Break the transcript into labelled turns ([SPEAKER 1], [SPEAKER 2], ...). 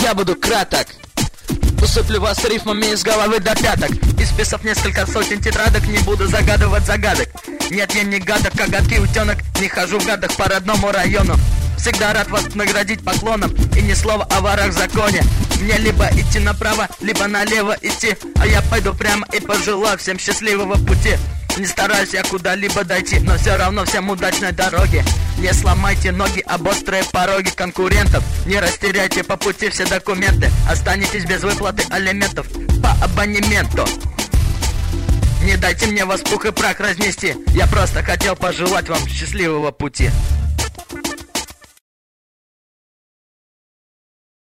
[SPEAKER 1] я буду краток. Усыплю вас рифмами из головы до пяток. Исписав несколько сотен тетрадок, не буду загадывать загадок. Нет, я не гадок, коготки утенок. Не хожу в гадах по родному району. Всегда рад вас наградить поклоном. И ни слова о ворах в законе. Мне либо идти направо, либо налево идти. А я пойду прямо и пожелаю всем счастливого пути. Не стараюсь я куда-либо дойти, но все равно всем удачной дороги. Не сломайте ноги об острые пороги конкурентов. Не растеряйте по пути все документы. Останетесь без выплаты алиментов по абонементу. Не дайте мне вас пух и прах разнести. Я просто хотел пожелать вам счастливого пути.